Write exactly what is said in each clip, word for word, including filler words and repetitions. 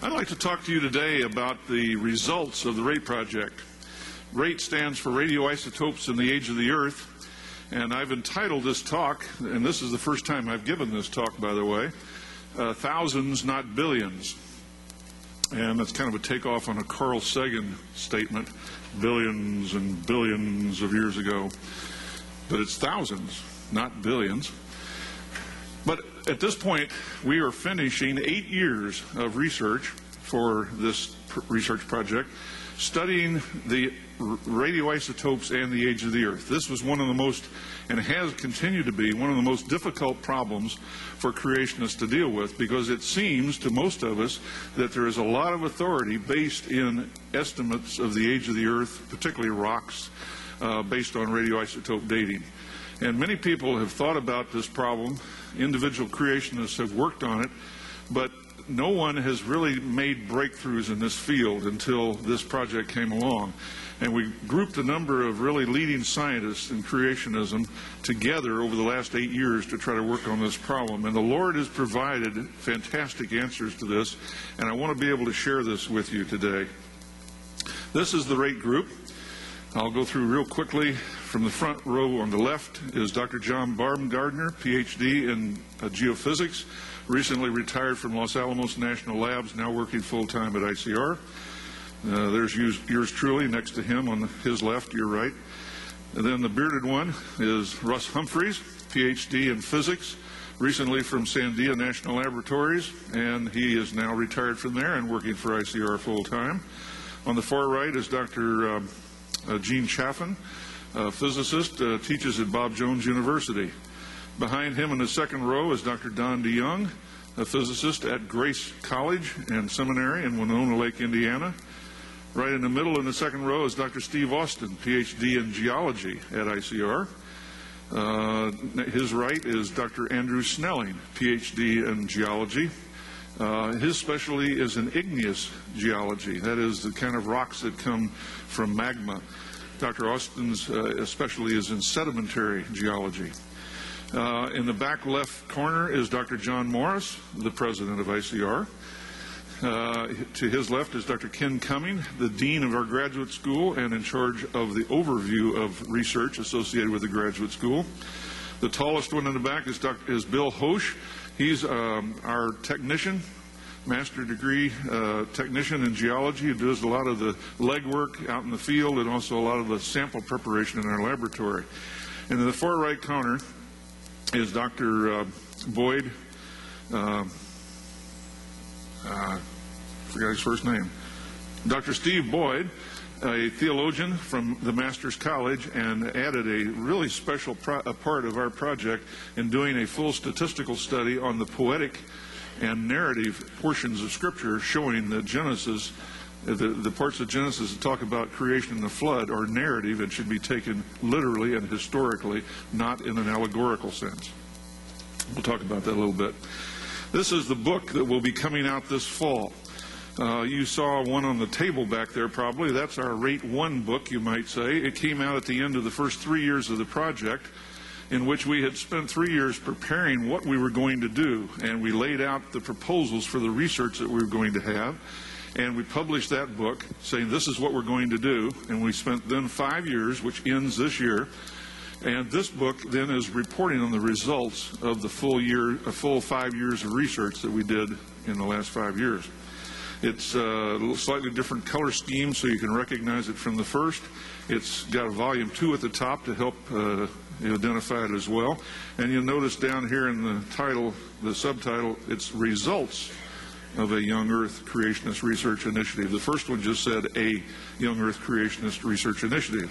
I'd like to talk to you today about the results of the RATE project. RATE stands for Radioisotopes in the Age of the Earth, and I've entitled this talk, and this is the first time I've given this talk, by the way, uh, Thousands, Not Billions. And that's kind of a takeoff on a Carl Sagan statement, billions and billions of years ago. But it's thousands, not billions. But at this point, we are finishing eight years of research for this pr- research project, studying the r- radioisotopes and the age of the Earth. This was one of the most, and has continued to be, one of the most difficult problems for creationists to deal with, because it seems to most of us that there is a lot of authority based in estimates of the age of the Earth, particularly rocks, uh, based on radioisotope dating. And many people have thought about this problem. Individual creationists have worked on it, but no one has really made breakthroughs in this field until this project came along. And we grouped a number of really leading scientists in creationism together over the last eight years to try to work on this problem. And the Lord has provided fantastic answers to this, and I want to be able to share this with you today. This is the RATE group. I'll go through real quickly. From the front row on the left is Doctor John Baumgardner, P H D in uh, geophysics, recently retired from Los Alamos National Labs, now working full-time at I C R. Uh, there's yours, yours truly next to him on his left, your right. And then the bearded one is Russ Humphreys, P H D in physics, recently from Sandia National Laboratories, and he is now retired from there and working for I C R full-time. On the far right is Doctor Um, uh, Gene Chaffin, a physicist, uh, teaches at Bob Jones University. Behind him in the second row is Doctor Don DeYoung, a physicist at Grace College and Seminary in Winona Lake, Indiana. Right in the middle in the second row is Doctor Steve Austin, P H D in geology at I C R. Uh, his right is Doctor Andrew Snelling, P H D in geology. Uh, his specialty is in igneous geology, that is the kind of rocks that come from magma. Doctor Austin's uh, specialty is in sedimentary geology. Uh, in the back left corner is Doctor John Morris, the president of I C R. Uh, to his left is Doctor Ken Cumming, the dean of our graduate school and in charge of the overview of research associated with the graduate school. The tallest one in the back is, Doctor is Bill Hosch. He's um, our technician, master degree uh, technician in geology, who does a lot of the legwork out in the field and also a lot of the sample preparation in our laboratory. And in the far right corner is Doctor Uh, Boyd, uh, uh, forgot his first name, Doctor Steve Boyd, a theologian from the Master's College, and added a really special pro- a part of our project in doing a full statistical study on the poetic and narrative portions of Scripture, showing that Genesis, the, the parts of Genesis that talk about creation and the flood, are narrative and should be taken literally and historically, not in an allegorical sense. We'll talk about that a little bit. This is the book that will be coming out this fall. Uh, you saw one on the table back there probably. That's our RATE one book, you might say. It came out at the end of the first three years of the project, in which we had spent three years preparing what we were going to do, and we laid out the proposals for the research that we were going to have, and we published that book saying this is what we're going to do, and we spent then five years, which ends this year, and this book then is reporting on the results of the full year, a full five years of research that we did in the last five years. It's a slightly different color scheme, so you can recognize it from the first. It's got a volume two at the top to help uh, identify it as well. And you'll notice down here in the title, the subtitle, it's Results of a Young Earth Creationist Research Initiative. The first one just said a Young Earth Creationist Research Initiative.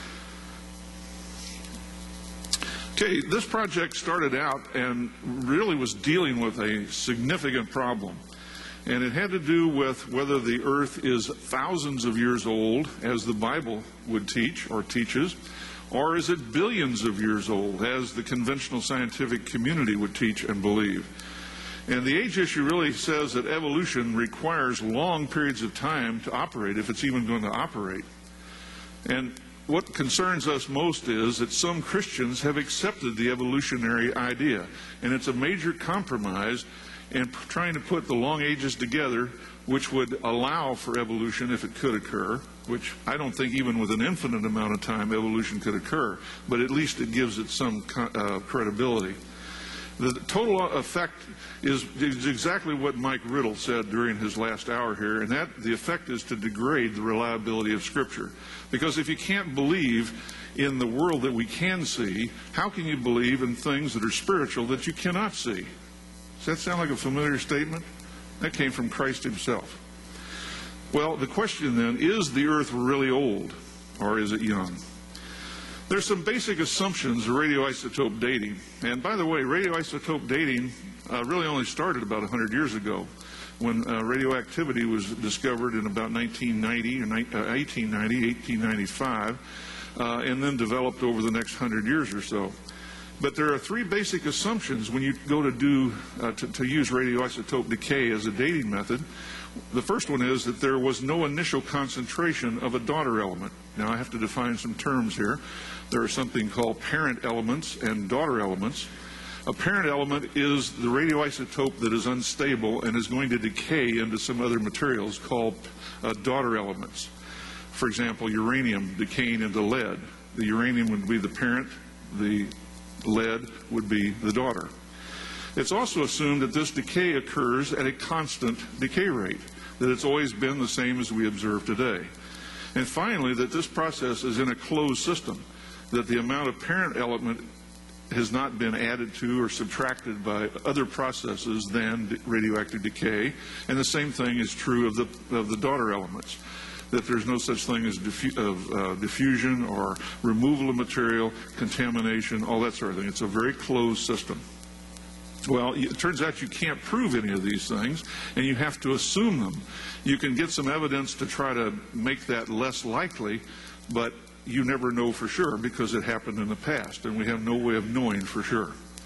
Okay, this project started out and really was dealing with a significant problem. And it had to do with whether the earth is thousands of years old, as the Bible would teach or teaches, or is it billions of years old, as the conventional scientific community would teach and believe. And the age issue really says that evolution requires long periods of time to operate, if it's even going to operate. And what concerns us most is that some Christians have accepted the evolutionary idea, and it's a major compromise in trying to put the long ages together which would allow for evolution if it could occur, which I don't think even with an infinite amount of time evolution could occur, but at least it gives it some uh, credibility. The total effect is, is exactly what Mike Riddle said during his last hour here, and that the effect is to degrade the reliability of Scripture. Because if you can't believe in the world that we can see, how can you believe in things that are spiritual that you cannot see? Does that sound like a familiar statement? That came from Christ himself. Well, the question then, is the earth really old, or is it young? There's some basic assumptions of radioisotope dating. And by the way, radioisotope dating uh, really only started about one hundred years ago, when uh, radioactivity was discovered in about nineteen ninety, or uh, eighteen ninety, eighteen ninety-five, uh, and then developed over the next one hundred years or so. But there are three basic assumptions when you go to do uh, to, to use radioisotope decay as a dating method. The first one is that there was no initial concentration of a daughter element. Now I have to define some terms here. There are something called parent elements and daughter elements. A parent element is the radioisotope that is unstable and is going to decay into some other materials called uh, daughter elements. For example, uranium decaying into lead. The uranium would be the parent, the lead would be the daughter. It's also assumed that this decay occurs at a constant decay rate, that it's always been the same as we observe today. And finally, that this process is in a closed system, that the amount of parent element has not been added to or subtracted by other processes than radioactive decay, and the same thing is true of the, of the daughter elements, that there's no such thing as diffu of, uh, diffusion or removal of material, contamination, all that sort of thing. It's a very closed system. Well, it turns out you can't prove any of these things, and you have to assume them. You can get some evidence to try to make that less likely, but you never know for sure because it happened in the past, and we have no way of knowing for sure.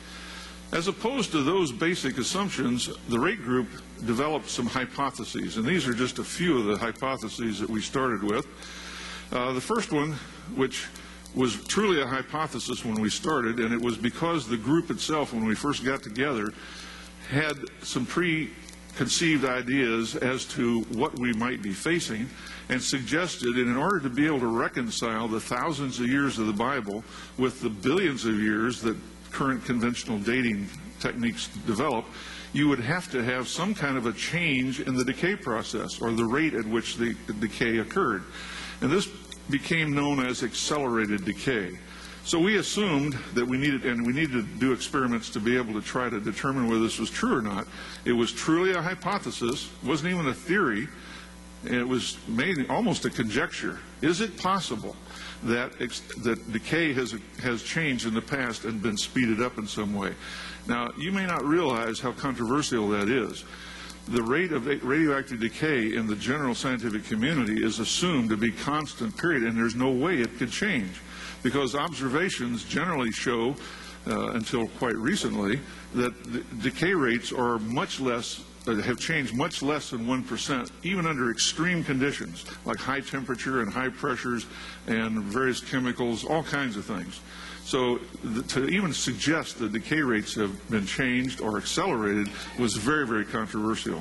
As opposed to those basic assumptions, the rate group developed some hypotheses, and these are just a few of the hypotheses that we started with. Uh, the first one, which was truly a hypothesis when we started, and it was because the group itself, when we first got together, had some preconceived ideas as to what we might be facing, and suggested that in order to be able to reconcile the thousands of years of the Bible with the billions of years that current conventional dating techniques develop, you would have to have some kind of a change in the decay process, or the rate at which the, the decay occurred. And this became known as accelerated decay. So we assumed that we needed, and we needed to do experiments to be able to try to determine whether this was true or not. It was truly a hypothesis. It wasn't even a theory. It was made almost a conjecture. Is it possible that ex that decay has has changed in the past and been speeded up in some way? Now, you may not realize how controversial that is. The rate of radioactive decay in the general scientific community is assumed to be constant, period, and there's no way it could change, because observations generally show, uh, until quite recently, that the decay rates are much less, uh, have changed much less than one percent, even under extreme conditions, like high temperature and high pressures and various chemicals, all kinds of things. So to even suggest that decay rates have been changed or accelerated was very, very controversial.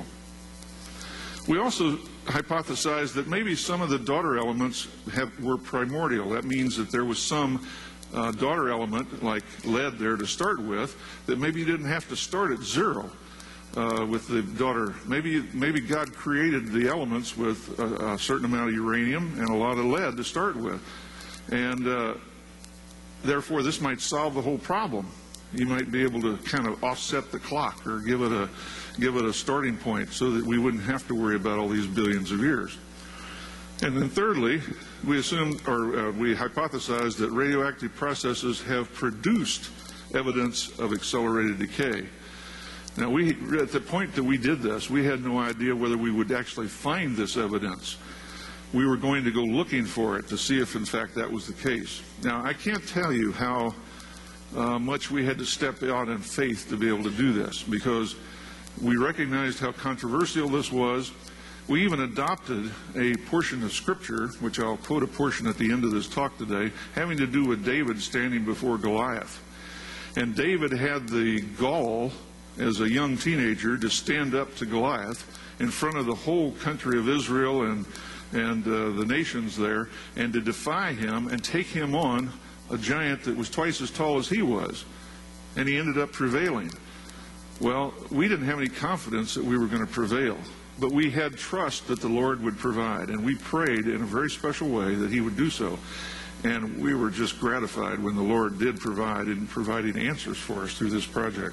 We also hypothesized that maybe some of the daughter elements have, were primordial. That means that there was some uh, daughter element, like lead there to start with, that maybe you didn't have to start at zero uh, with the daughter. Maybe, maybe God created the elements with a, a certain amount of uranium and a lot of lead to start with. And uh, therefore, this might solve the whole problem. You might be able to kind of offset the clock, or give it a give it a starting point, so that we wouldn't have to worry about all these billions of years. And then thirdly, we assumed, or uh, we hypothesized, that radioactive processes have produced evidence of accelerated decay. Now, we, at the point that we did this, we had no idea whether we would actually find this evidence. We were going to go looking for it to see if, in fact, that was the case. Now, I can't tell you how uh, much we had to step out in faith to be able to do this, because we recognized how controversial this was. We even adopted a portion of Scripture, which I'll quote a portion at the end of this talk today, having to do with David standing before Goliath. And David had the gall, as a young teenager, to stand up to Goliath in front of the whole country of Israel and, and uh, the nations there, and to defy him and take him on, a giant that was twice as tall as he was. And he ended up prevailing. Well, we didn't have any confidence that we were going to prevail, but we had trust that the Lord would provide, and we prayed in a very special way that he would do so. And we were just gratified when the Lord did provide in providing answers for us through this project.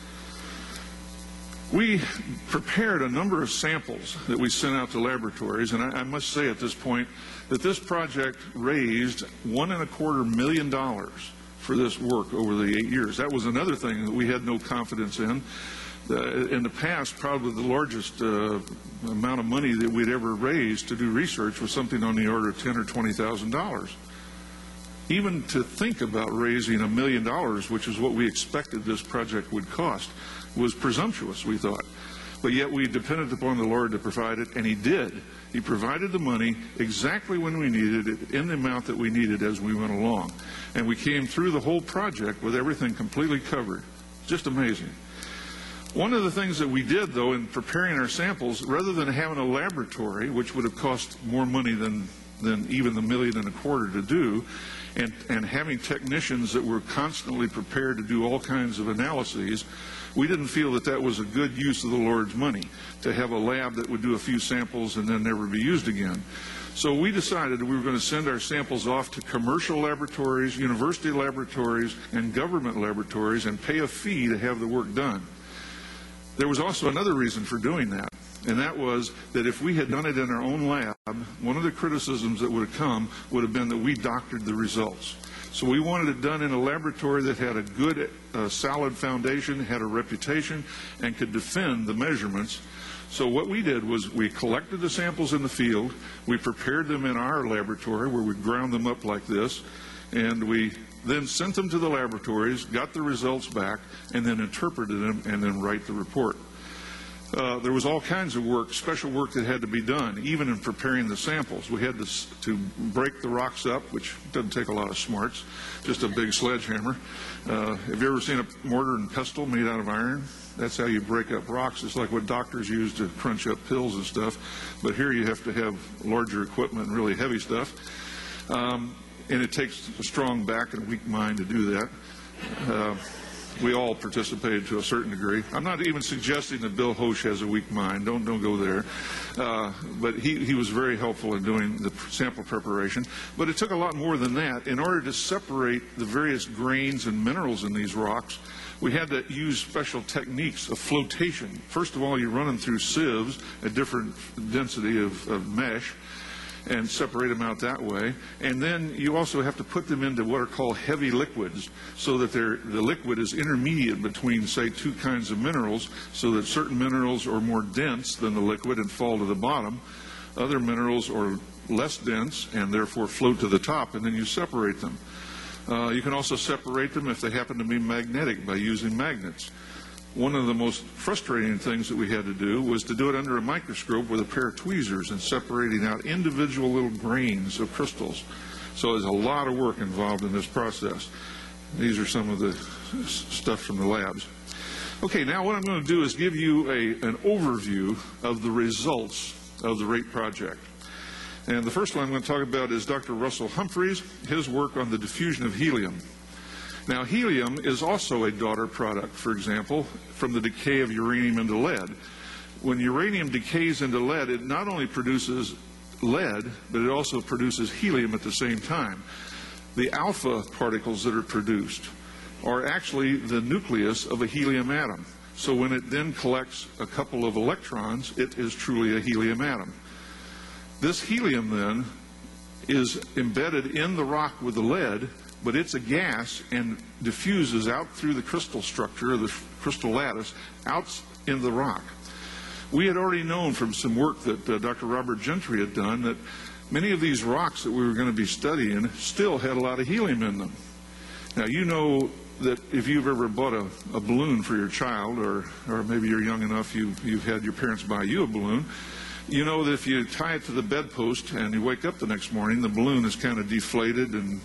We prepared a number of samples that we sent out to laboratories, and I, I must say at this point that this project raised one and a quarter million dollars for this work over the eight years. That was another thing that we had no confidence in. Uh, in the past, probably the largest uh, amount of money that we'd ever raised to do research was something on the order of ten or twenty thousand dollars. Even to think about raising a million dollars, which is what we expected this project would cost, was presumptuous, we thought. But yet we depended upon the Lord to provide it, and he did. He provided the money exactly when we needed it, in the amount that we needed as we went along. And we came through the whole project with everything completely covered. Just amazing. One of the things that we did, though, in preparing our samples, rather than having a laboratory, which would have cost more money than, than even the million and a quarter to do, and, and having technicians that were constantly prepared to do all kinds of analyses, we didn't feel that that was a good use of the Lord's money, to have a lab that would do a few samples and then never be used again. So we decided we were going to send our samples off to commercial laboratories, university laboratories, and government laboratories and pay a fee to have the work done. There was also another reason for doing that, and that was that if we had done it in our own lab, one of the criticisms that would have come would have been that we doctored the results. So we wanted it done in a laboratory that had a good, uh, solid foundation, had a reputation, and could defend the measurements. So what we did was we collected the samples in the field, we prepared them in our laboratory where we ground them up like this, and we then sent them to the laboratories, got the results back, and then interpreted them and then write the report. Uh, there was all kinds of work, special work that had to be done, even in preparing the samples. We had to, to break the rocks up, which doesn't take a lot of smarts, just a big sledgehammer. Uh, have you ever seen a mortar and pestle made out of iron? That's how you break up rocks. It's like what doctors use to crunch up pills and stuff, but here you have to have larger equipment and really heavy stuff. Um, and it takes a strong back and a weak mind to do that. Uh, We all participated to a certain degree. I'm not even suggesting that Bill Hosch has a weak mind. Don't don't go there. Uh, but he, he was very helpful in doing the sample preparation. But it took a lot more than that. In order to separate the various grains and minerals in these rocks, we had to use special techniques of flotation. First of all, you run them through sieves, a different density of, of mesh, and separate them out that way. And then you also have to put them into what are called heavy liquids, so that they're, the liquid is intermediate between, say, two kinds of minerals, so that certain minerals are more dense than the liquid and fall to the bottom. Other minerals are less dense and therefore float to the top, and then you separate them. Uh, you can also separate them if they happen to be magnetic by using magnets. One of the most frustrating things that we had to do was to do it under a microscope with a pair of tweezers and separating out individual little grains of crystals. So there's a lot of work involved in this process. These are some of the stuff from the labs. Okay, now what I'm going to do is give you a, an overview of the results of the RATE project. And the first one I'm going to talk about is Doctor Russell Humphreys, his work on the diffusion of helium. Now, helium is also a daughter product, for example, from the decay of uranium into lead. When uranium decays into lead, it not only produces lead, but it also produces helium at the same time. The alpha particles that are produced are actually the nucleus of a helium atom. So when it then collects a couple of electrons, it is truly a helium atom. This helium then is embedded in the rock with the lead, but it's a gas and diffuses out through the crystal structure, the crystal lattice, out in the rock. We had already known from some work that uh, Doctor Robert Gentry had done that many of these rocks that we were going to be studying still had a lot of helium in them. Now, you know that if you've ever bought a, a balloon for your child, or, or maybe you're young enough you, you've had your parents buy you a balloon, you know that if you tie it to the bedpost and you wake up the next morning, the balloon is kind of deflated and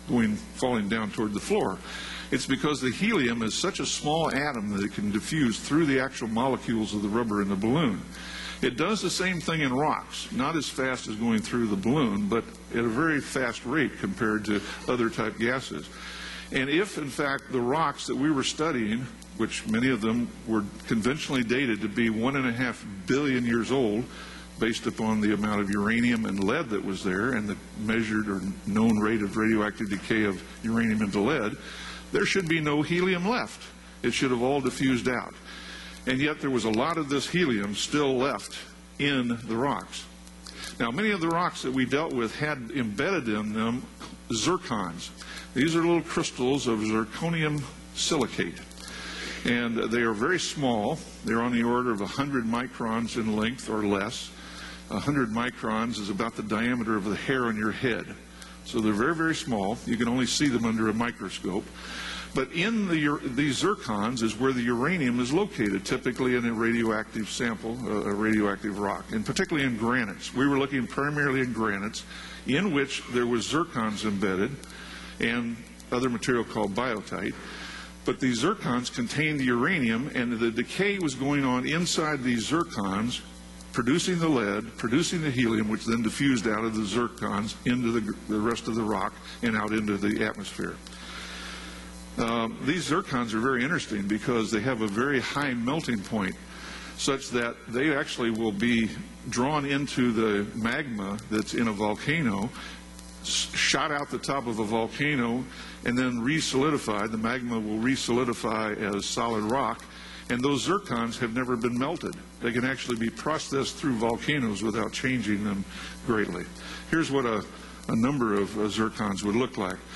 going falling down toward the floor. It's because the helium is such a small atom that it can diffuse through the actual molecules of the rubber in the balloon. It does the same thing in rocks, not as fast as going through the balloon, but at a very fast rate compared to other type gases. And if, in fact, the rocks that we were studying, which many of them were conventionally dated to be one and a half billion years old, based upon the amount of uranium and lead that was there and the measured or known rate of radioactive decay of uranium into lead, there should be no helium left. It should have all diffused out. And yet there was a lot of this helium still left in the rocks. Now, many of the rocks that we dealt with had embedded in them zircons. These are little crystals of zirconium silicate. And they are very small. They're on the order of one hundred microns in length or less. one hundred microns is about the diameter of the hair on your head. So they're very, very small. You can only see them under a microscope. But in the, these zircons is where the uranium is located, typically in a radioactive sample, a radioactive rock, and particularly in granites. We were looking primarily in granites, in which there was zircons embedded and other material called biotite. But these zircons contained the uranium, and the decay was going on inside these zircons, producing the lead, producing the helium, which then diffused out of the zircons into the, the rest of the rock and out into the atmosphere. Um, these zircons are very interesting because they have a very high melting point, such that they actually will be drawn into the magma that's in a volcano, shot out the top of a volcano, and then re-solidified. The magma will re-solidify as solid rock, and those zircons have never been melted. They can actually be processed through volcanoes without changing them greatly. Here's what a, a number of uh, zircons would look like.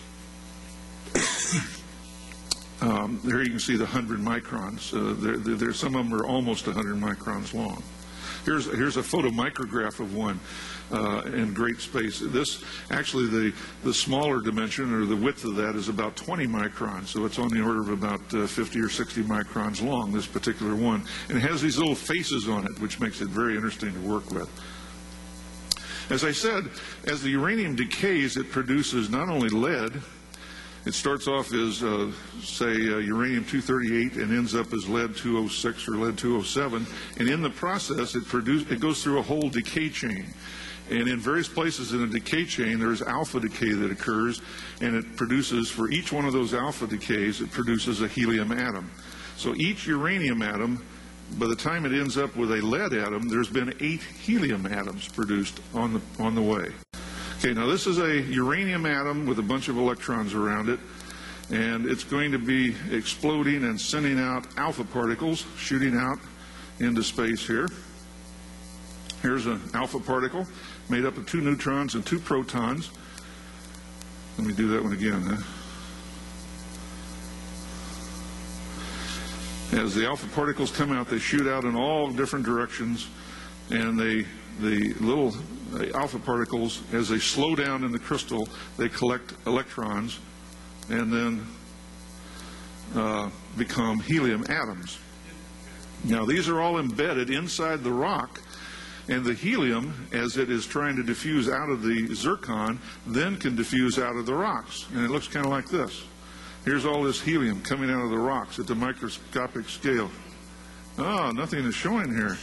Um, there you can see the one hundred microns. Uh, there, there, some of them are almost one hundred microns long. Here's, here's a photomicrograph of one uh, in great space. This, actually, the, the smaller dimension, or the width of that, is about twenty microns. So it's on the order of about uh, fifty or sixty microns long, this particular one. And it has these little faces on it, which makes it very interesting to work with. As I said, as the uranium decays, it produces not only lead. It starts off as, uh, say, uh, uranium two thirty-eight and ends up as lead two oh six or lead two oh seven. And in the process, it, produce, it goes through a whole decay chain. And in various places in the decay chain, there's alpha decay that occurs, and it produces, for each one of those alpha decays, it produces a helium atom. So each uranium atom, by the time it ends up with a lead atom, there's been eight helium atoms produced on the, on the way. Okay, now this is a uranium atom with a bunch of electrons around it, and it's going to be exploding and sending out alpha particles, shooting out into space here. Here's an alpha particle made up of two neutrons and two protons. Let me do that one again. Huh? As the alpha particles come out, they shoot out in all different directions, and they, the little alpha particles, as they slow down in the crystal, they collect electrons and then uh, become helium atoms. Now, these are all embedded inside the rock, and the helium, as it is trying to diffuse out of the zircon, then can diffuse out of the rocks, and it looks kind of like this. Here's all this helium coming out of the rocks at the microscopic scale. Oh, nothing is showing here.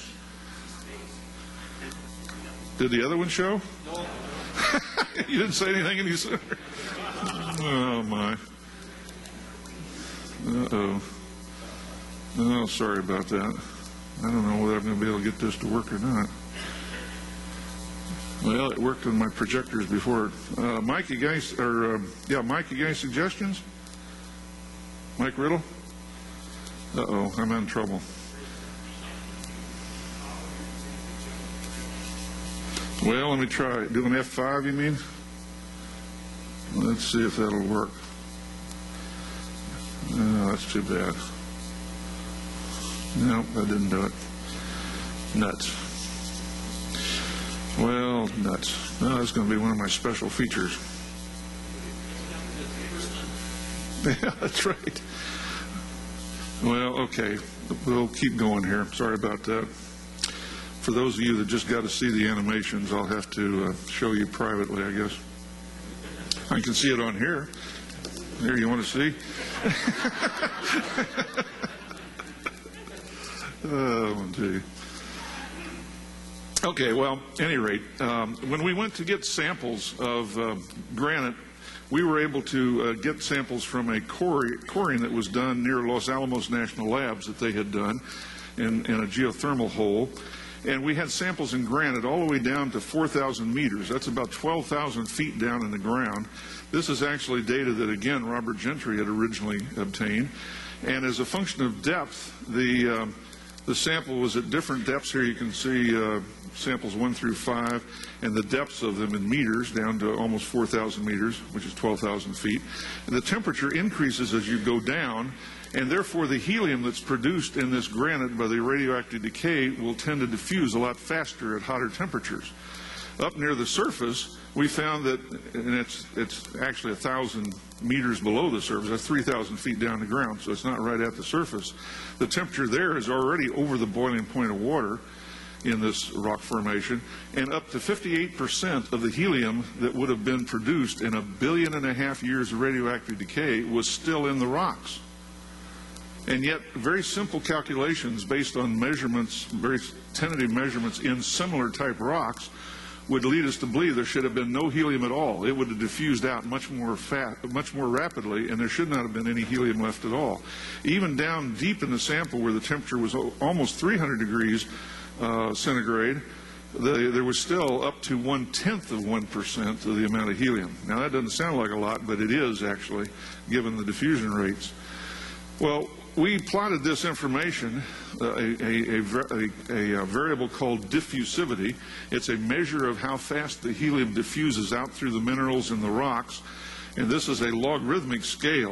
Did the other one show? No. You didn't say anything any sooner. Oh, my. Uh-oh. Oh, sorry about that. I don't know whether I'm going to be able to get this to work or not. Well, it worked on my projectors before. Uh, Mike, you guys, or, uh, yeah, Mike, you got any suggestions? Mike Riddle? Uh-oh, I'm in trouble. Well, let me try it. Do an F five, you mean? Let's see if that'll work. Oh, that's too bad. No, that didn't do it. Nuts. Well, nuts. Oh, that's going to be one of my special features. Yeah, that's right. Well, okay. We'll keep going here. Sorry about that. For those of you that just got to see the animations, I'll have to uh, show you privately, I guess. I can see it on here. Here, you want to see? Oh, gee. Okay, well, at any rate, um, when we went to get samples of uh, granite, we were able to uh, get samples from a quarry, quarrying that was done near Los Alamos National Labs that they had done in, in a geothermal hole. And we had samples in granite all the way down to four thousand meters. That's about twelve thousand feet down in the ground. This is actually data that, again, Robert Gentry had originally obtained. And as a function of depth, the, um, the sample was at different depths. Here you can see uh, samples one through five, and the depths of them in meters down to almost four thousand meters, which is twelve thousand feet. And the temperature increases as you go down, and therefore the helium that's produced in this granite by the radioactive decay will tend to diffuse a lot faster at hotter temperatures. Up near the surface, we found that, and it's, it's actually a thousand meters below the surface, that's three thousand feet down the ground, so it's not right at the surface. The temperature there is already over the boiling point of water in this rock formation, and up to fifty-eight percent of the helium that would have been produced in a billion and a half years of radioactive decay was still in the rocks. And yet, very simple calculations based on measurements, very tentative measurements in similar type rocks, would lead us to believe there should have been no helium at all. It would have diffused out much more fat, much more rapidly, and there should not have been any helium left at all. Even down deep in the sample where the temperature was almost three hundred degrees uh, centigrade, the, there was still up to one-tenth of one percent of the amount of helium. Now, that doesn't sound like a lot, but it is actually, given the diffusion rates. Well, we plotted this information, uh, a, a, a, a, a variable called diffusivity. It's a measure of how fast the helium diffuses out through the minerals and the rocks. And this is a logarithmic scale.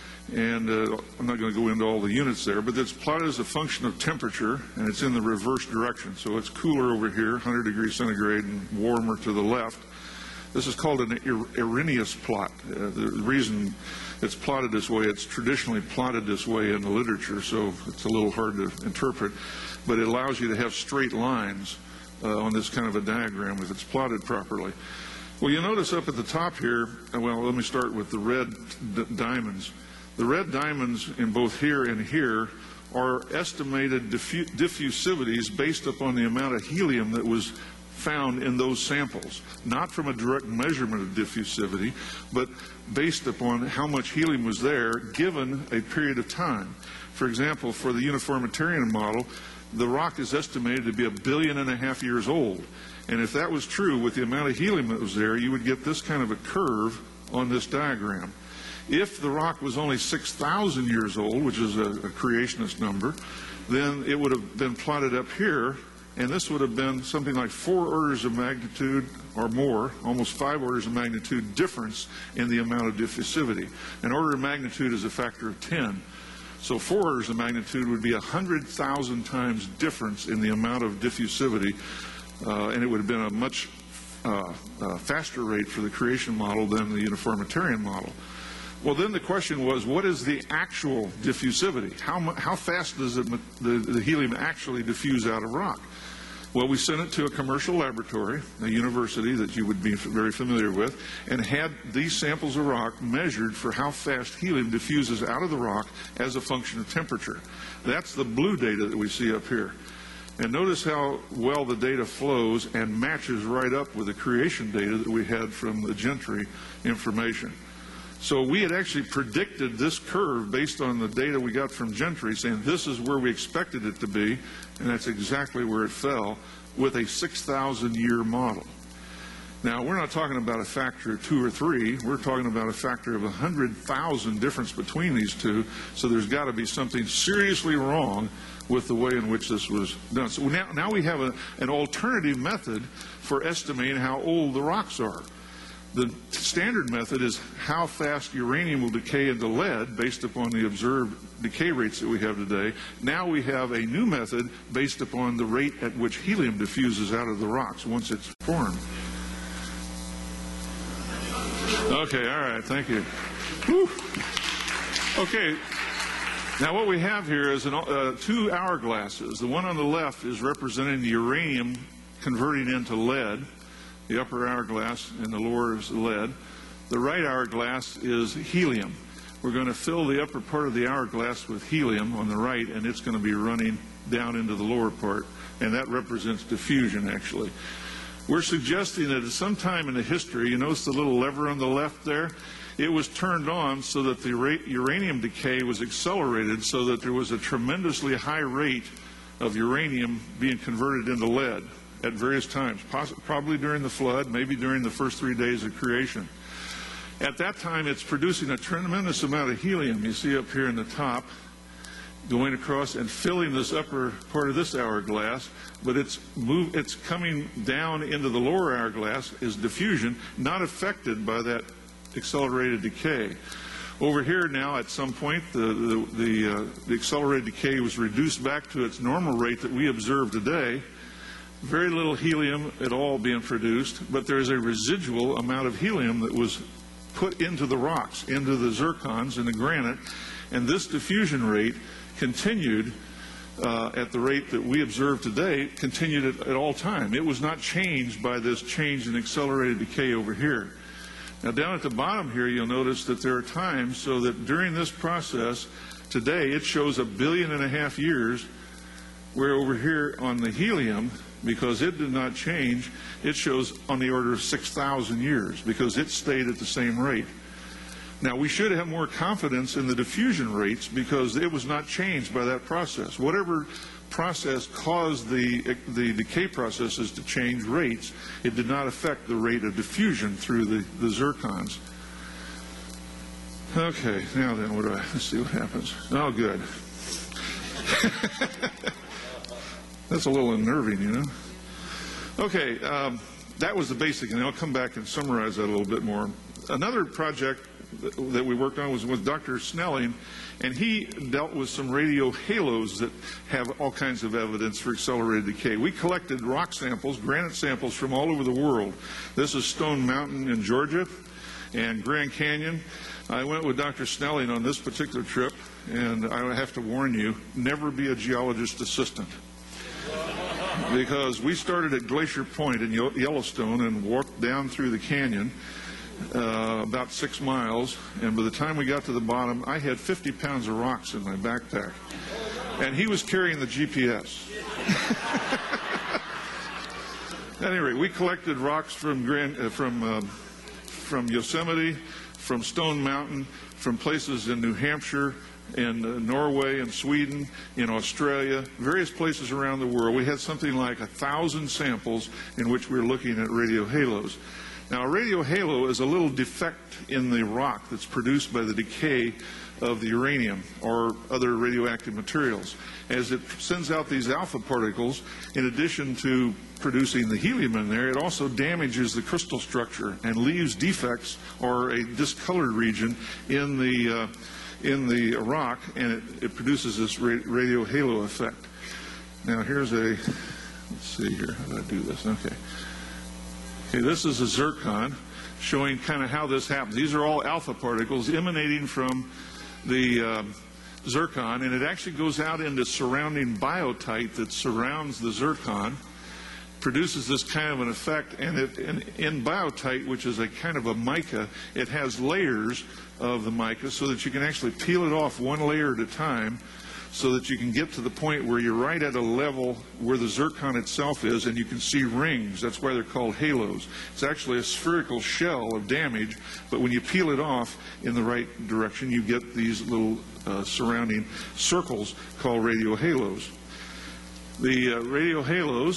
And uh, I'm not going to go into all the units there, but it's plotted as a function of temperature, and it's in the reverse direction. So it's cooler over here, one hundred degrees centigrade, and warmer to the left. This is called an Arrhenius plot. Uh, the reason it's plotted this way, it's traditionally plotted this way in the literature, so it's a little hard to interpret, but it allows you to have straight lines uh, on this kind of a diagram if it's plotted properly. Well, you notice up at the top here, well, let me start with the red diamonds. The red diamonds in both here and here are estimated diffu diffusivities based upon the amount of helium that was found in those samples, not from a direct measurement of diffusivity, but based upon how much helium was there given a period of time. For example, for the uniformitarian model, the rock is estimated to be a billion and a half years old. And if that was true with the amount of helium that was there, you would get this kind of a curve on this diagram. If the rock was only six thousand years old, which is a, a creationist number, then it would have been plotted up here, and this would have been something like four orders of magnitude or more, almost five orders of magnitude difference in the amount of diffusivity. An order of magnitude is a factor of ten. So four orders of magnitude would be one hundred thousand times difference in the amount of diffusivity, uh, and it would have been a much uh, uh, faster rate for the creation model than the uniformitarian model. Well, then the question was, what is the actual diffusivity? How, how fast does it, the, the helium actually diffuse out of rock? Well, we sent it to a commercial laboratory, a university that you would be very familiar with, and had these samples of rock measured for how fast helium diffuses out of the rock as a function of temperature. That's the blue data that we see up here. And notice how well the data flows and matches right up with the creation data that we had from the Gentry information. So we had actually predicted this curve based on the data we got from Gentry, saying this is where we expected it to be, and that's exactly where it fell with a six thousand year model. Now, we're not talking about a factor of two or three. We're talking about a factor of one hundred thousand difference between these two, so there's got to be something seriously wrong with the way in which this was done. So now, now we have a, an alternative method for estimating how old the rocks are. The standard method is how fast uranium will decay into lead based upon the observed decay rates that we have today. Now we have a new method based upon the rate at which helium diffuses out of the rocks once it's formed. Okay, all right, thank you. Whew. Okay, now what we have here is an, uh, two hourglasses. The one on the left is representing the uranium converting into lead. The upper hourglass and the lower is lead. The right hourglass is helium. We're going to fill the upper part of the hourglass with helium on the right, and it's going to be running down into the lower part, and that represents diffusion, actually. We're suggesting that at some time in the history, you notice the little lever on the left there? It was turned on so that the uranium decay was accelerated so that there was a tremendously high rate of uranium being converted into lead at various times, probably during the flood, maybe during the first three days of creation. At that time, it's producing a tremendous amount of helium, you see up here in the top, going across and filling this upper part of this hourglass, but it's move, it's coming down into the lower hourglass is diffusion, not affected by that accelerated decay. Over here now, at some point, the, the, the, uh, the accelerated decay was reduced back to its normal rate that we observe today. Very little helium at all being produced, but there is a residual amount of helium that was put into the rocks, into the zircons and the granite, and this diffusion rate continued uh, at the rate that we observe today, continued at, at all time. It was not changed by this change in accelerated decay over here. Now down at the bottom here, you'll notice that there are times so that during this process, today it shows a billion and a half years, where over here on the helium, because it did not change, it shows on the order of six thousand years because it stayed at the same rate. Now, we should have more confidence in the diffusion rates because it was not changed by that process. Whatever process caused the, the decay processes to change rates, it did not affect the rate of diffusion through the, the zircons. Okay, now then, what do I, let's see what happens. Oh, good. That's a little unnerving, you know. Okay, um, that was the basic, and I'll come back and summarize that a little bit more. Another project that we worked on was with Doctor Snelling, and he dealt with some radio halos that have all kinds of evidence for accelerated decay. We collected rock samples, granite samples from all over the world. This is Stone Mountain in Georgia and Grand Canyon. I went with Doctor Snelling on this particular trip, and I have to warn you, never be a geologist assistant. Because we started at Glacier Point in Yellowstone and walked down through the canyon uh, about six miles, and by the time we got to the bottom, I had fifty pounds of rocks in my backpack, and he was carrying the G P S. At any rate, we collected rocks from Grand, uh, from uh, from Yosemite, from Stone Mountain, from places in New Hampshire, in uh, Norway and Sweden, in Australia, various places around the world. We had something like a thousand samples in which we were looking at radio halos. Now, a radio halo is a little defect in the rock that's produced by the decay of the uranium or other radioactive materials. As it sends out these alpha particles, in addition to producing the helium in there, it also damages the crystal structure and leaves defects or a discolored region in the uh, in the rock, and it, it produces this ra radio halo effect. Now here's a, let's see here, how do I do this? Okay. Okay, this is a zircon showing kind of how this happens. These are all alpha particles emanating from the uh, zircon, and it actually goes out into surrounding biotite that surrounds the zircon, produces this kind of an effect, and it, in, in biotite, which is a kind of a mica, it has layers of the mica so that you can actually peel it off one layer at a time so that you can get to the point where you're right at a level where the zircon itself is and you can see rings. That's why they're called halos. It's actually a spherical shell of damage, but when you peel it off in the right direction, you get these little uh, surrounding circles called radio halos. The uh, radio halos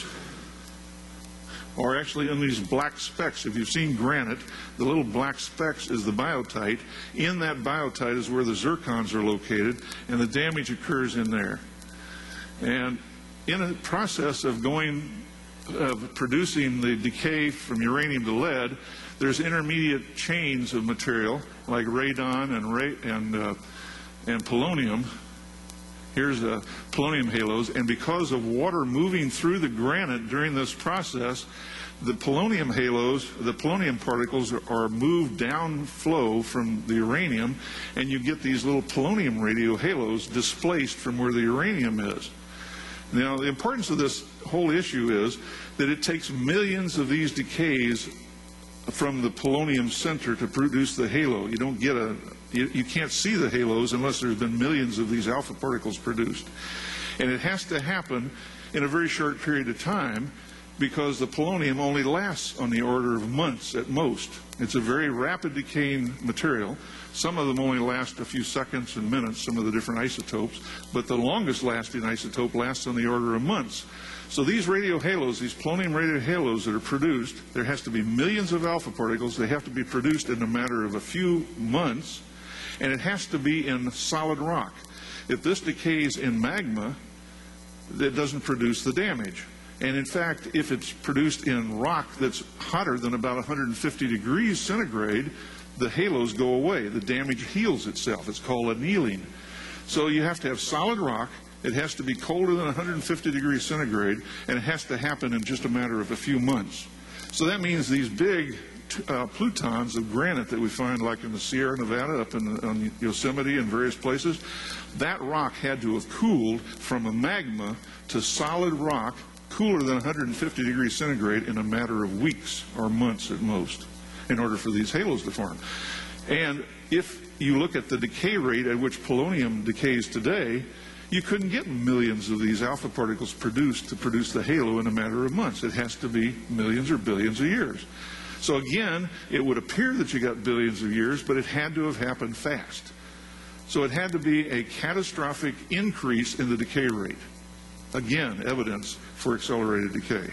are actually in these black specks. If you've seen granite, the little black specks is the biotite. In that biotite is where the zircons are located, and the damage occurs in there. And in a process of going, of producing the decay from uranium to lead, there's intermediate chains of material like radon and, ra and, uh, and polonium. Here's uh, polonium halos, and because of water moving through the granite during this process, the polonium halos, the polonium particles are, are moved down flow from the uranium, and you get these little polonium radio halos displaced from where the uranium is. Now, the importance of this whole issue is that it takes millions of these decays from the polonium center to produce the halo. You don't get a, you, you can't see the halos unless there's been millions of these alpha particles produced. And it has to happen in a very short period of time because the polonium only lasts on the order of months at most. It's a very rapid decaying material. Some of them only last a few seconds and minutes, some of the different isotopes, but the longest lasting isotope lasts on the order of months. So these radiohalos, these polonium radiohalos that are produced, there has to be millions of alpha particles. They have to be produced in a matter of a few months, and it has to be in solid rock. If this decays in magma, it doesn't produce the damage. And in fact, if it's produced in rock that's hotter than about one hundred fifty degrees centigrade, the halos go away. The damage heals itself. It's called annealing. So you have to have solid rock. It has to be colder than one hundred fifty degrees centigrade, and it has to happen in just a matter of a few months. So that means these big uh, plutons of granite that we find like in the Sierra Nevada, up in the, on Yosemite and various places, that rock had to have cooled from a magma to solid rock cooler than one hundred fifty degrees centigrade in a matter of weeks or months at most in order for these halos to form. And if you look at the decay rate at which polonium decays today, you couldn't get millions of these alpha particles produced to produce the halo in a matter of months. It has to be millions or billions of years. So again, it would appear that you got billions of years, but it had to have happened fast. So it had to be a catastrophic increase in the decay rate. Again, evidence for accelerated decay.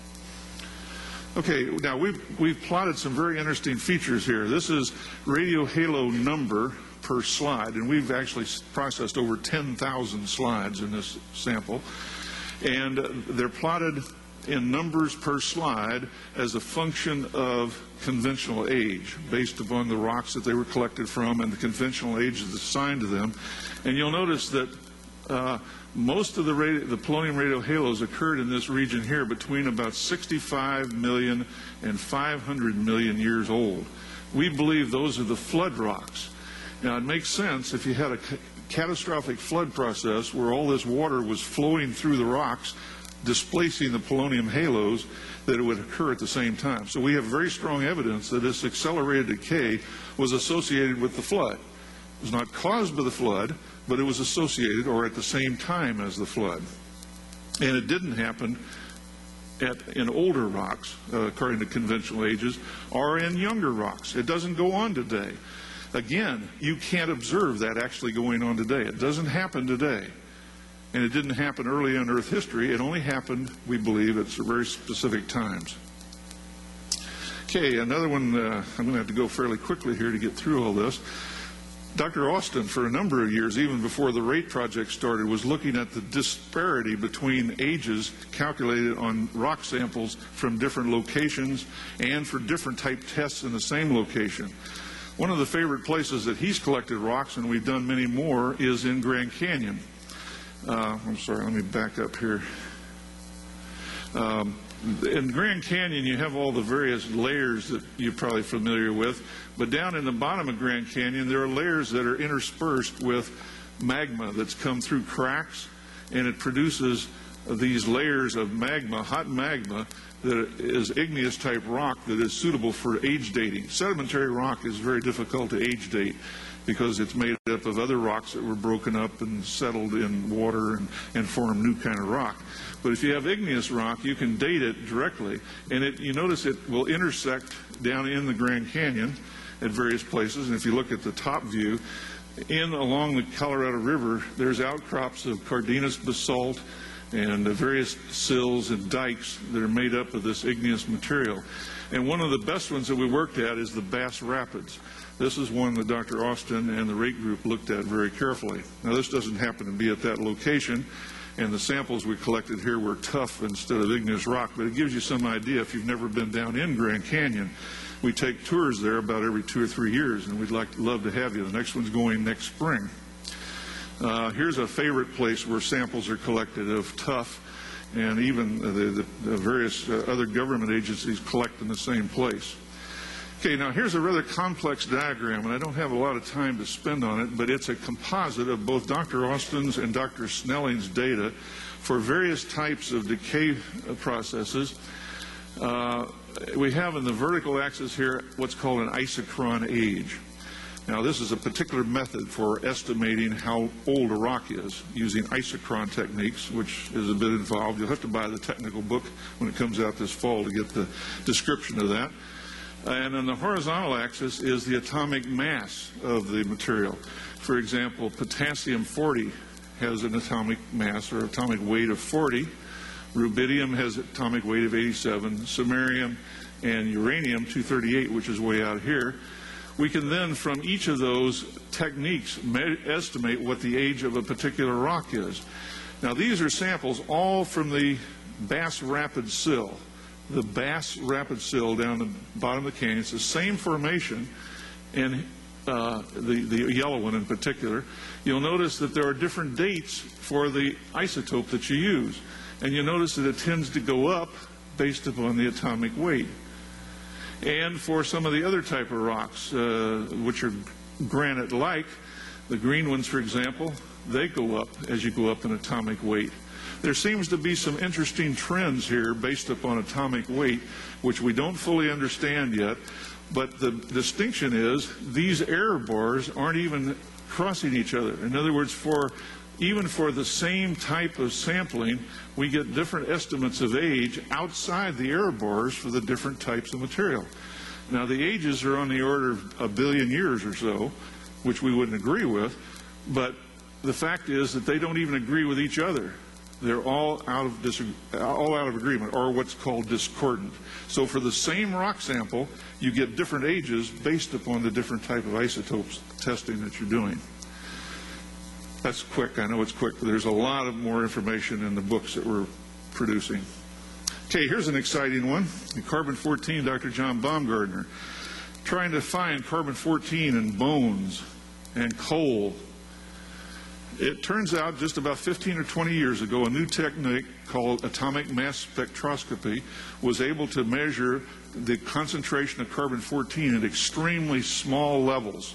Okay, now we've, we've plotted some very interesting features here. This is radiohalo number per slide, and we've actually processed over ten thousand slides in this sample. And they're plotted in numbers per slide as a function of conventional age, based upon the rocks that they were collected from and the conventional age that's assigned to them. And you'll notice that uh, most of the, radio, the polonium radiohalos occurred in this region here between about sixty-five million and five hundred million years old. We believe those are the flood rocks. Now, it makes sense if you had a ca catastrophic flood process where all this water was flowing through the rocks, displacing the polonium halos, that it would occur at the same time. So we have very strong evidence that this accelerated decay was associated with the flood. It was not caused by the flood, but it was associated or at the same time as the flood. And it didn't happen at, in older rocks, uh, according to conventional ages, or in younger rocks. It doesn't go on today. Again, you can't observe that actually going on today. It doesn't happen today. And it didn't happen early in Earth history. It only happened, we believe, at very specific times. Okay, another one, uh, I'm going to have to go fairly quickly here to get through all this. Doctor Austin, for a number of years, even before the RATE project started, was looking at the disparity between ages calculated on rock samples from different locations and for different type tests in the same location. One of the favorite places that he's collected rocks, and we've done many more, is in Grand Canyon. Uh, I'm sorry, let me back up here. Um, in Grand Canyon, you have all the various layers that you're probably familiar with, but down in the bottom of Grand Canyon, there are layers that are interspersed with magma that's come through cracks, and it produces these layers of magma, hot magma, that is igneous type rock that is suitable for age dating. Sedimentary rock is very difficult to age date because it's made up of other rocks that were broken up and settled in water and, and form new kind of rock. But if you have igneous rock, you can date it directly, and it, you notice it will intersect down in the Grand Canyon at various places. And if you look at the top view, in along the Colorado River, there's outcrops of Cardenas basalt and uh, various sills and dikes that are made up of this igneous material. And one of the best ones that we worked at is the Bass Rapids. This is one that Doctor Austin and the RATE group looked at very carefully. Now, this doesn't happen to be at that location, and the samples we collected here were tough instead of igneous rock, but it gives you some idea if you've never been down in Grand Canyon. We take tours there about every two or three years, and we'd like to love to have you. The next one's going next spring. Uh, here's a favorite place where samples are collected of tuff, and even the, the, the various uh, other government agencies collect in the same place. Okay, now here's a rather complex diagram, and I don't have a lot of time to spend on it, but it's a composite of both Doctor Austin's and Doctor Snelling's data for various types of decay processes. Uh, we have in the vertical axis here what's called an isochron age. Now, this is a particular method for estimating how old a rock is using isochron techniques, which is a bit involved. You'll have to buy the technical book when it comes out this fall to get the description of that. And on the horizontal axis is the atomic mass of the material. For example, potassium forty has an atomic mass or atomic weight of forty. Rubidium has an atomic weight of eighty-seven. Samarium and uranium two thirty-eight, which is way out here. We can then, from each of those techniques, estimate what the age of a particular rock is. Now, these are samples all from the Bass Rapid Sill. The Bass Rapid Sill down the bottom of the canyon. It's the same formation, and uh, the, the yellow one in particular. You'll notice that there are different dates for the isotope that you use. And you'll notice that it tends to go up based upon the atomic weight. And for some of the other type of rocks, uh, which are granite-like, the green ones, for example, they go up as you go up in atomic weight. There seems to be some interesting trends here based upon atomic weight, which we don't fully understand yet. But the distinction is these error bars aren't even crossing each other. In other words, for even for the same type of sampling, we get different estimates of age outside the error bars for the different types of material. Now, the ages are on the order of a billion years or so, which we wouldn't agree with, but the fact is that they don't even agree with each other. They're all out of dis- all out of agreement, or what's called discordant. So for the same rock sample, you get different ages based upon the different type of isotopes testing that you're doing. That's quick. I know it's quick, but there's a lot of more information in the books that we're producing. Okay, here's an exciting one. In carbon fourteen, Doctor John Baumgardner, trying to find carbon fourteen in bones and coal. It turns out just about fifteen or twenty years ago, a new technique called atomic mass spectroscopy was able to measure the concentration of carbon fourteen at extremely small levels,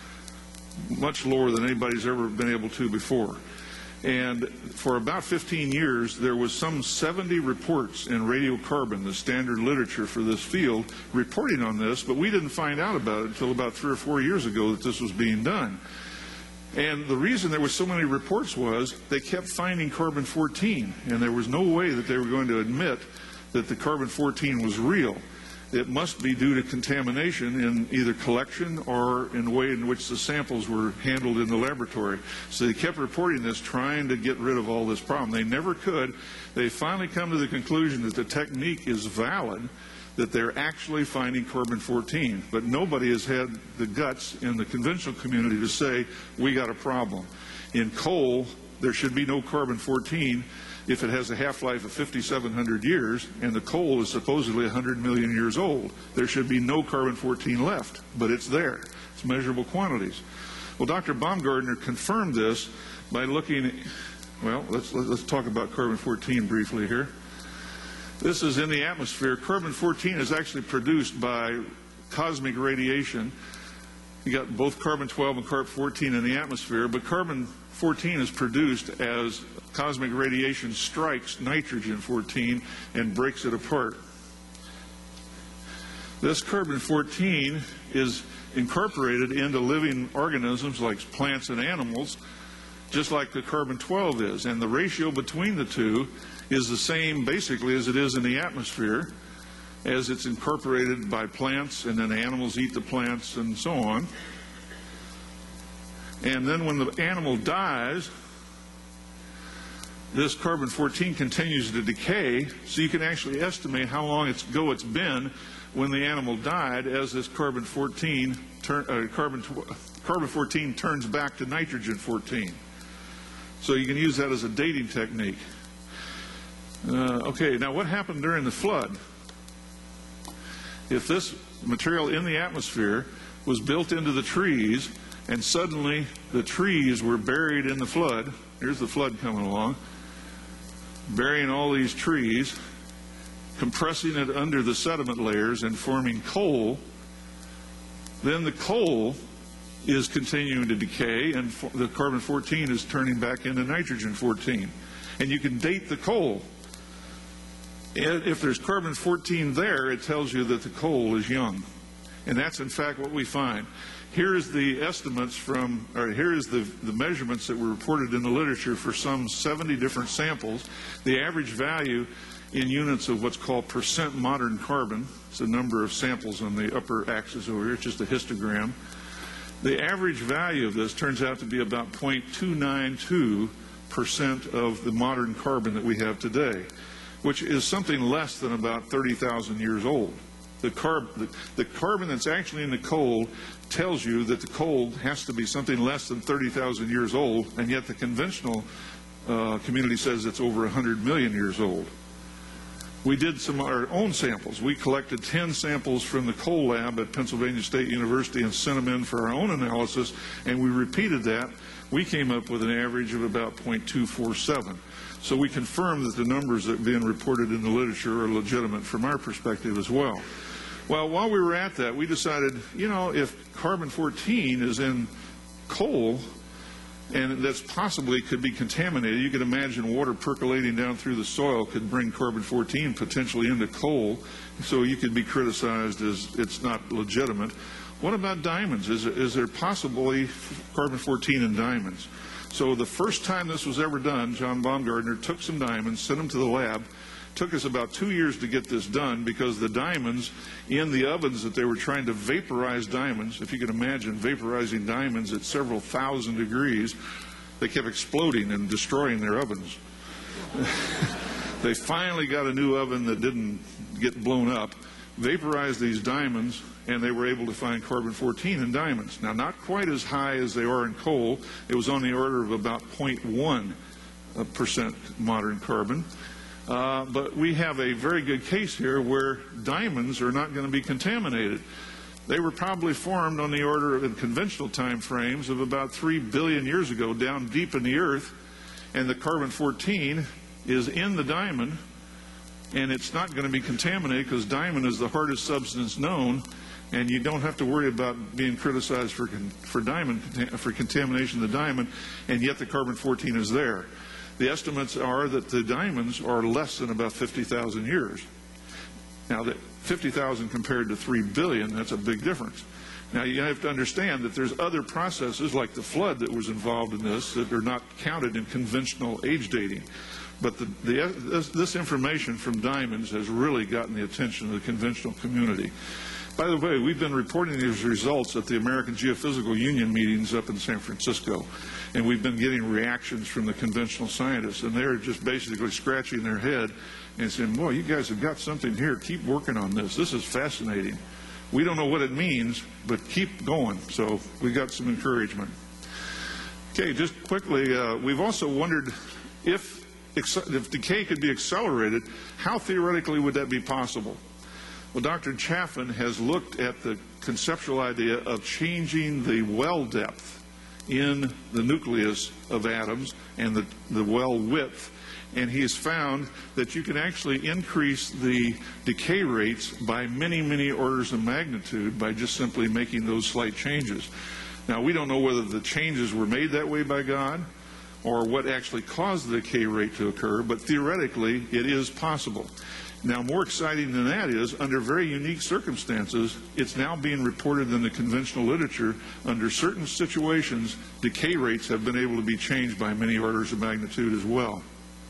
much lower than anybody's ever been able to before. And for about fifteen years, there was some seventy reports in radiocarbon, the standard literature for this field, reporting on this, but we didn't find out about it until about three or four years ago that this was being done. And the reason there were so many reports was they kept finding carbon fourteen, and there was no way that they were going to admit that the carbon fourteen was real. It must be due to contamination in either collection or in the way in which the samples were handled in the laboratory. So they kept reporting this, trying to get rid of all this problem. They never could. They finally come to the conclusion that the technique is valid, that they're actually finding carbon fourteen. But nobody has had the guts in the conventional community to say, we got a problem. In coal, there should be no carbon fourteen if it has a half-life of fifty-seven hundred years, and the coal is supposedly one hundred million years old. There should be no carbon fourteen left, but it's there. It's measurable quantities. Well, Doctor Baumgardner confirmed this by looking, well, let's, let's talk about carbon fourteen briefly here. This is in the atmosphere. Carbon fourteen is actually produced by cosmic radiation. You got both carbon twelve and carbon fourteen in the atmosphere, but carbon fourteen is produced as cosmic radiation strikes nitrogen fourteen and breaks it apart. This carbon fourteen is incorporated into living organisms like plants and animals, just like the carbon twelve is. And the ratio between the two is the same basically as it is in the atmosphere, as it's incorporated by plants, and then animals eat the plants and so on. And then when the animal dies, this carbon fourteen continues to decay, so you can actually estimate how long ago it's been when the animal died as this carbon fourteen, turn, uh, carbon, carbon fourteen turns back to nitrogen fourteen. So you can use that as a dating technique. Uh, okay, now what happened during the flood? If this material in the atmosphere was built into the trees, and suddenly the trees were buried in the flood, here's the flood coming along, burying all these trees, compressing it under the sediment layers and forming coal, then the coal is continuing to decay, and the carbon fourteen is turning back into nitrogen fourteen. And you can date the coal. And if there's carbon fourteen there, it tells you that the coal is young. And that's in fact what we find. Here's the estimates from, or here's the, the measurements that were reported in the literature for some seventy different samples. The average value in units of what's called percent modern carbon, it's the number of samples on the upper axis over here, it's just a histogram. The average value of this turns out to be about zero point two nine two percent of the modern carbon that we have today, which is something less than about thirty thousand years old. The, carb, the, the carbon that's actually in the coal tells you that the coal has to be something less than thirty thousand years old, and yet the conventional uh, community says it's over one hundred million years old. We did some of our own samples. We collected ten samples from the coal lab at Pennsylvania State University and sent them in for our own analysis, and we repeated that. We came up with an average of about zero point two four seven. So we confirm that the numbers that are being reported in the literature are legitimate from our perspective as well. Well, while we were at that, we decided, you know, if carbon fourteen is in coal, and that's possibly could be contaminated, you could imagine water percolating down through the soil could bring carbon fourteen potentially into coal, so you could be criticized as it's not legitimate. What about diamonds? Is, is there possibly carbon fourteen in diamonds? So the first time this was ever done, John Baumgartner took some diamonds, sent them to the lab. Took us about two years to get this done because the diamonds in the ovens that they were trying to vaporize diamonds, if you can imagine vaporizing diamonds at several thousand degrees, they kept exploding and destroying their ovens. They finally got a new oven that didn't get blown up, vaporized these diamonds, and they were able to find carbon fourteen in diamonds. Now, not quite as high as they are in coal. It was on the order of about zero point one percent modern carbon. Uh, but we have a very good case here where diamonds are not going to be contaminated. They were probably formed on the order of, in conventional time frames, of about three billion years ago down deep in the earth, and the carbon fourteen is in the diamond, and it's not going to be contaminated because diamond is the hardest substance known, and you don't have to worry about being criticized for, for, diamond, for contamination of the diamond, and yet the carbon fourteen is there. The estimates are that the diamonds are less than about fifty thousand years. Now, that fifty thousand compared to three billion, that's a big difference. Now, you have to understand that there's other processes like the flood that was involved in this that are not counted in conventional age dating. But the, the, this, this information from diamonds has really gotten the attention of the conventional community. By the way, we've been reporting these results at the American Geophysical Union meetings up in San Francisco, and we've been getting reactions from the conventional scientists, and they're just basically scratching their head and saying, boy, you guys have got something here. Keep working on this. This is fascinating. We don't know what it means, but keep going. So we got some encouragement. Okay, just quickly, uh, we've also wondered if, if decay could be accelerated, how theoretically would that be possible? Well, Doctor Chaffin has looked at the conceptual idea of changing the well depth in the nucleus of atoms and the, the well width, and he has found that you can actually increase the decay rates by many, many orders of magnitude by just simply making those slight changes. Now, we don't know whether the changes were made that way by God or what actually caused the decay rate to occur, but theoretically it is possible. Now, more exciting than that is, under very unique circumstances, it's now being reported in the conventional literature, under certain situations, decay rates have been able to be changed by many orders of magnitude as well.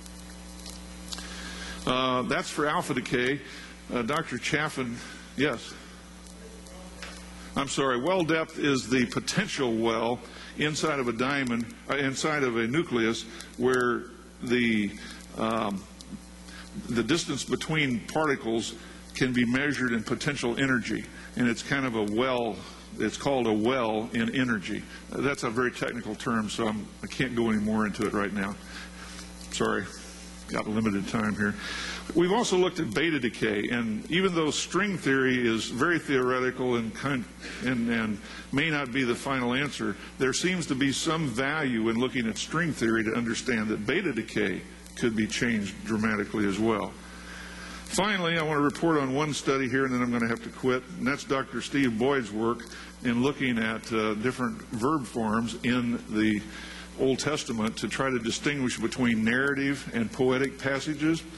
Uh, that's for alpha decay. Uh, Doctor Chaffin, yes? I'm sorry, well depth is the potential well inside of a diamond, uh, inside of a nucleus, where the um, the distance between particles can be measured in potential energy, and it's kind of a well, it's called a well in energy. That's a very technical term, so I'm, I can't go any more into it right now. Sorry, got limited time here. We've also looked at beta decay, and even though string theory is very theoretical and, kind, and, and may not be the final answer, there seems to be some value in looking at string theory to understand that beta decay could be changed dramatically as well. Finally, I want to report on one study here, and then I'm going to have to quit, and that's Doctor Steve Boyd's work in looking at uh, different verb forms in the Old Testament to try to distinguish between narrative and poetic passages.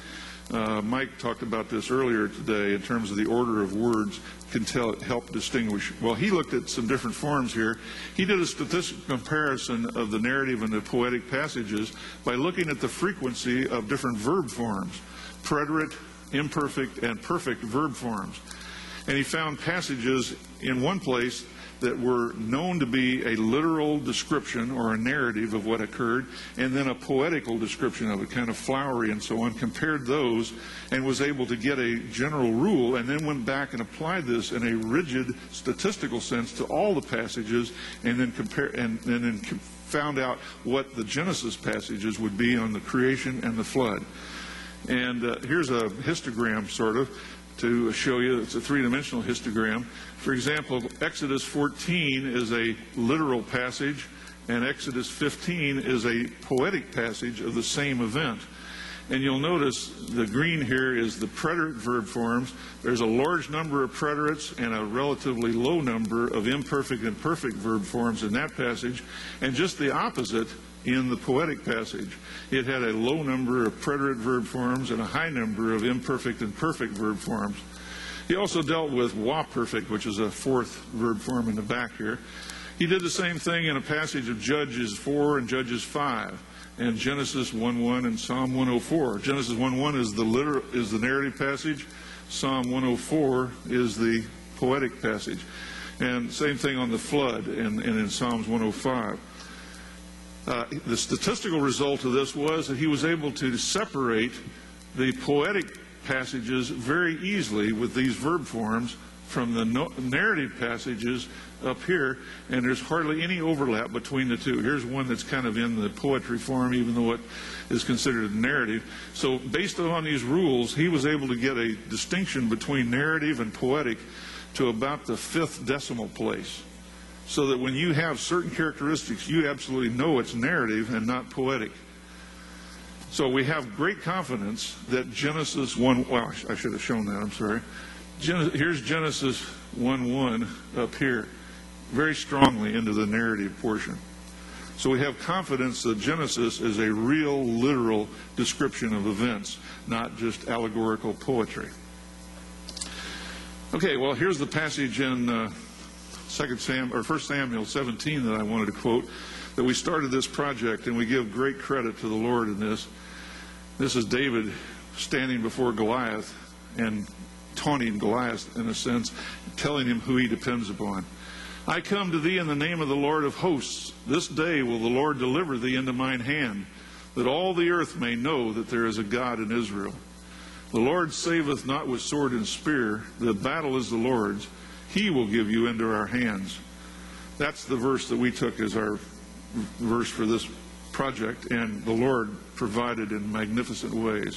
Uh, Mike talked about this earlier today in terms of the order of words can tell, help distinguish. Well, he looked at some different forms here. He did a statistical comparison of the narrative and the poetic passages by looking at the frequency of different verb forms, preterite, imperfect, and perfect verb forms. And he found passages in one place that were known to be a literal description or a narrative of what occurred, and then a poetical description of it, kind of flowery and so on, compared those and was able to get a general rule, and then went back and applied this in a rigid statistical sense to all the passages, and then compare and, and then found out what the Genesis passages would be on the creation and the flood. And uh, here's a histogram, sort of, to show you. It's a three-dimensional histogram. For example, Exodus fourteen is a literal passage, and Exodus fifteen is a poetic passage of the same event. And you'll notice the green here is the preterite verb forms. There's a large number of preterites and a relatively low number of imperfect and perfect verb forms in that passage, and just the opposite in the poetic passage. It had a low number of preterite verb forms and a high number of imperfect and perfect verb forms. He also dealt with wa perfect, which is a fourth verb form in the back here. He did the same thing in a passage of Judges four and Judges five, and Genesis one one and Psalm one oh four. Genesis one one is the literal, is the narrative passage. Psalm one oh four is the poetic passage. And same thing on the flood and, and in Psalms one oh five. Uh, the statistical result of this was that he was able to separate the poetic passages very easily with these verb forms from the no narrative passages up here, and there's hardly any overlap between the two. Here's one that's kind of in the poetry form, even though it is considered a narrative. So based on these rules, he was able to get a distinction between narrative and poetic to about the fifth decimal place, so that when you have certain characteristics, you absolutely know it's narrative and not poetic. So we have great confidence that Genesis one, well, I should have shown that, I'm sorry. Gen, here's Genesis one one up here, very strongly into the narrative portion. So we have confidence that Genesis is a real, literal description of events, not just allegorical poetry. Okay, well, here's the passage in uh, Second Sam or First Samuel seventeen that I wanted to quote, that we started this project, and we give great credit to the Lord in this. This is David standing before Goliath and taunting Goliath, in a sense, telling him who he depends upon. I come to thee in the name of the Lord of hosts. This day will the Lord deliver thee into mine hand, that all the earth may know that there is a God in Israel. The Lord saveth not with sword and spear. The battle is the Lord's. He will give you into our hands. That's the verse that we took as our verse for this project, and the Lord provided in magnificent ways.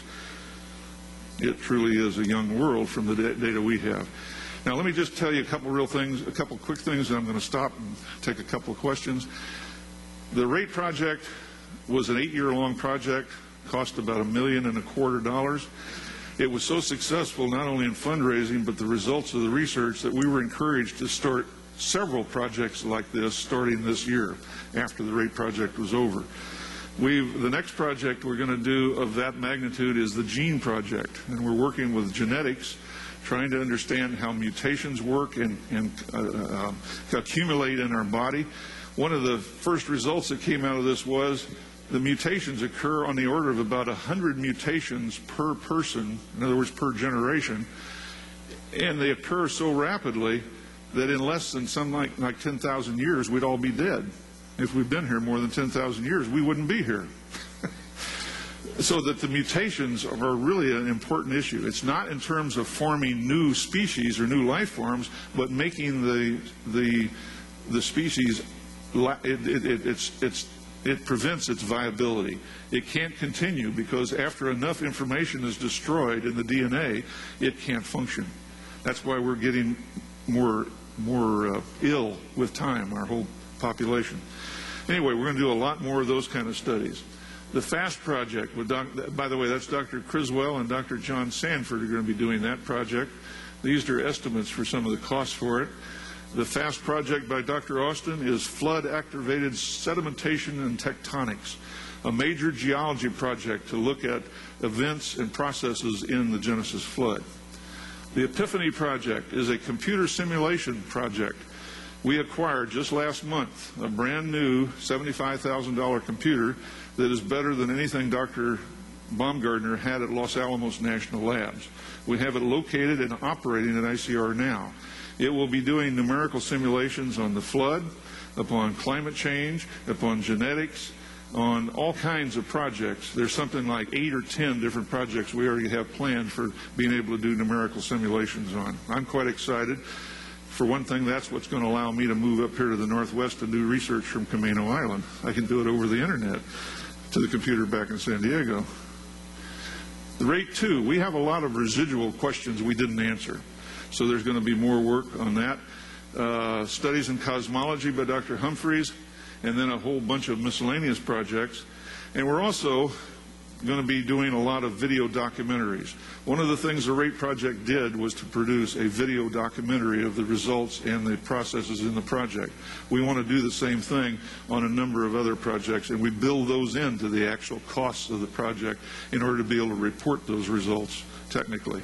It truly is a young world from the data we have. Now, let me just tell you a couple real things, a couple quick things, and I'm going to stop and take a couple of questions. The RATE project was an eight-year-long project, cost about a million and a quarter dollars. It was so successful, not only in fundraising, but the results of the research, that we were encouraged to start several projects like this starting this year after the RATE project was over. We've, the next project we're going to do of that magnitude is the Gene Project, and we're working with genetics, trying to understand how mutations work and, and uh, uh, accumulate in our body. One of the first results that came out of this was the mutations occur on the order of about one hundred mutations per person, in other words, per generation, and they occur so rapidly that in less than some like, like ten thousand years, we'd all be dead. If we've been here more than ten thousand years, we wouldn't be here. So that the mutations are really an important issue. It's not in terms of forming new species or new life forms, but making the the the species, it, it, it, it's, it's, it prevents its viability. It can't continue because after enough information is destroyed in the D N A, it can't function. That's why we're getting more more uh, ill with time, our whole population. Anyway, we're going to do a lot more of those kind of studies. The FAST project, with doc, by the way, that's Doctor Criswell and Doctor John Sanford are going to be doing that project. These are estimates for some of the costs for it. The FAST project by Doctor Austin is flood-activated sedimentation and tectonics. a major geology project to look at events and processes in the Genesis flood. The Epiphany project is a computer simulation project. We acquired just last month a brand new seventy-five thousand dollar computer that is better than anything Doctor Baumgardner had at Los Alamos National Labs. We have it located and operating at I C R now. It will be doing numerical simulations on the flood, upon climate change, upon genetics, on all kinds of projects. There's something like eight or ten different projects we already have planned for being able to do numerical simulations on. I'm quite excited. For one thing, that's what's going to allow me to move up here to the Northwest and do research from Camino Island. I can do it over the internet to the computer back in San Diego. The rate two, we have a lot of residual questions we didn't answer. So there's going to be more work on that. Uh, studies in cosmology by Doctor Humphreys, and then a whole bunch of miscellaneous projects. And we're also going to be doing a lot of video documentaries. One of the things the RATE project did was to produce a video documentary of the results and the processes in the project. We want to do the same thing on a number of other projects, and we build those into the actual costs of the project in order to be able to report those results technically.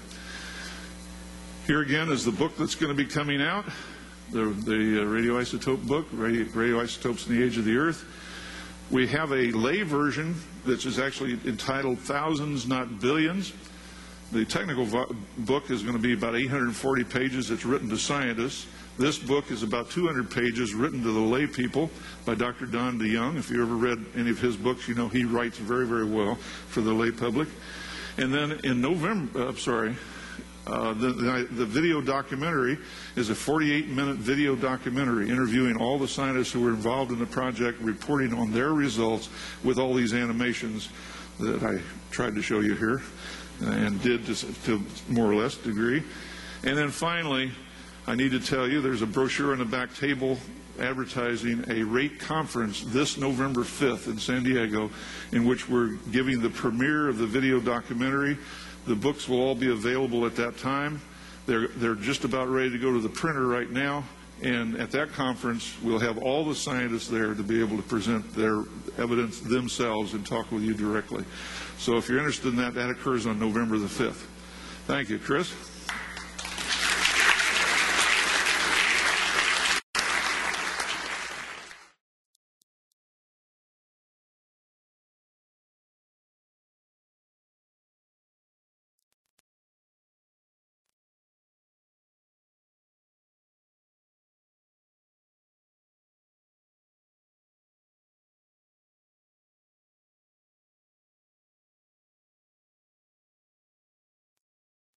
Here again is the book that's going to be coming out, the, the uh, radioisotope book, Radio, Radioisotopes in the Age of the Earth. We have a lay version that is actually entitled Thousands, Not Billions. The technical book is going to be about eight hundred forty pages. It's written to scientists. This book is about two hundred pages written to the lay people by Doctor Don DeYoung. If you ever read any of his books, you know he writes very, very well for the lay public. And then in November, uh, sorry, Uh, the, the, the video documentary is a forty-eight minute video documentary interviewing all the scientists who were involved in the project, reporting on their results with all these animations that I tried to show you here and did to, to more or less degree. And then finally, I need to tell you there's a brochure on the back table advertising a RATE conference this November fifth in San Diego, in which we're giving the premiere of the video documentary. The books will all be available at that time. They're, they're just about ready to go to the printer right now, and at that conference we'll have all the scientists there to be able to present their evidence themselves and talk with you directly. So if you're interested in that, that occurs on November the fifth. Thank you. Chris?